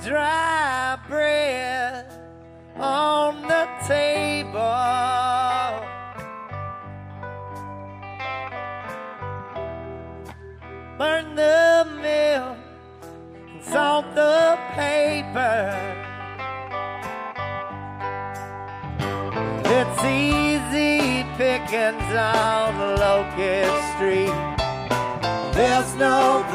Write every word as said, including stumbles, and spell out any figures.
dry bread on the table. Burn the milk and salt the paper. It's easy pickings on Locust Street. There's no